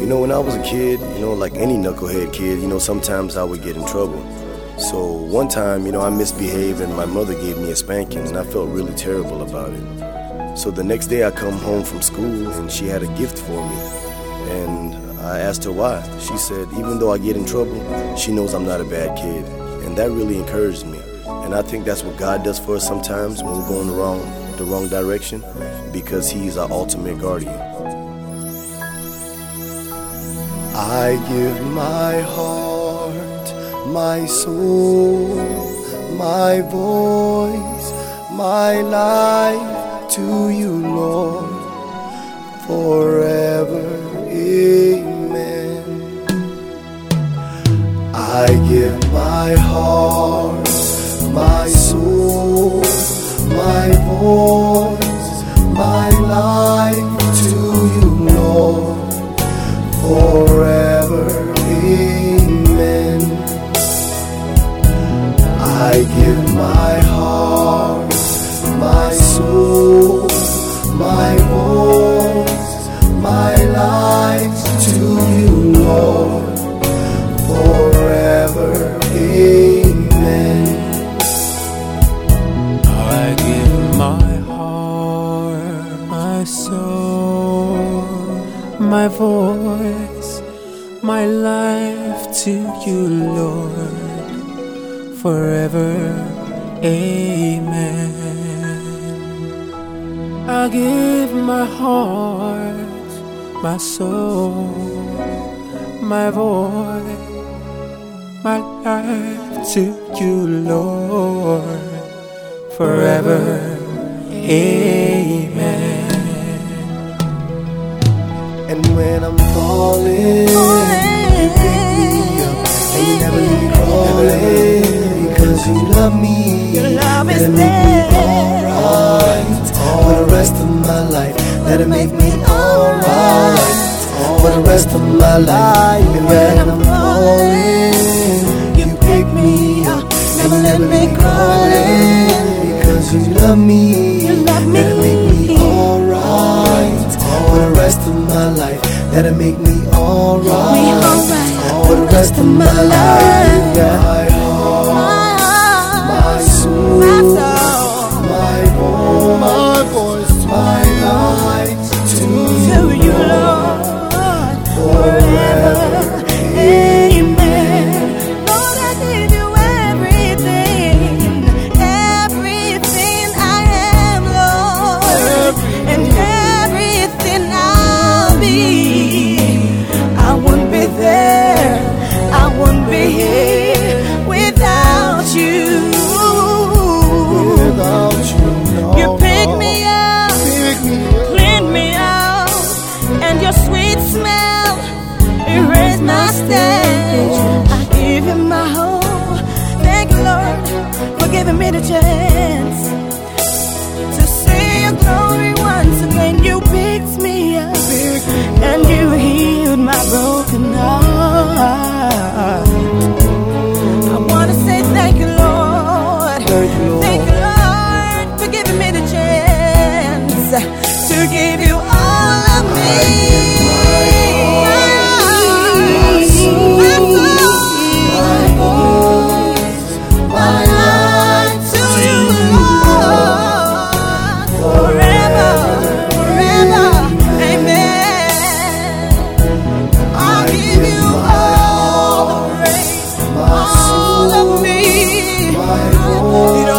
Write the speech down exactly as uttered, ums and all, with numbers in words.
You know, when I was a kid, you know, like any knucklehead kid, you know, sometimes I would get in trouble. So one time, you know, I misbehaved and my mother gave me a spanking and I felt really terrible about it. So the next day I come home from school and she had a gift for me. And I asked her why. She said, even though I get in trouble, she knows I'm not a bad kid. And that really encouraged me. And I think that's what God does for us sometimes when we're going the wrong, the wrong direction, because He's our ultimate guardian. I give my heart, my soul, my voice, my life to you, Lord, forever, amen. I give my heart, my soul, my voice, my life to you, Lord, forever, amen. I give my heart, my soul, my voice, my life to you, Lord, forever, amen. I give my heart, my soul, my voice, my life to you, Lord, forever, amen. I give my heart, my soul, my voice, my life to you, Lord, forever, amen. And when I'm falling, you pick me up, and you never leave me crawling, because you love me, your love is that'll make me alright for the rest of my life. That'll make me alright for the rest of my life. And when I'm falling, you pick me up, never let me crawling, because you love me, that'll make me alright for the rest of my life. That'll make me alright for the rest of my life. My heart, my soul, my voice, my life to you, Lord, forever, amen. Lord, I give you everything, everything I am, Lord, and everything I'll be. I wouldn't be there, I wouldn't be here without you. Without you, no, You pick no. me up, Pick me up. clean me out, and your sweet smell erased my stench. I give you my whole. Thank you, Lord, for giving me the chance to see your glory once again. You picked me up, and you healed my broken heart. I wanna say thank you, Lord. Thank you, Lord. Thank you, Lord, for giving me the chance to give you all of me. My soul, my voice, my life to you, Lord, forever, forever, amen. I give you all the praise, all of me. my voice.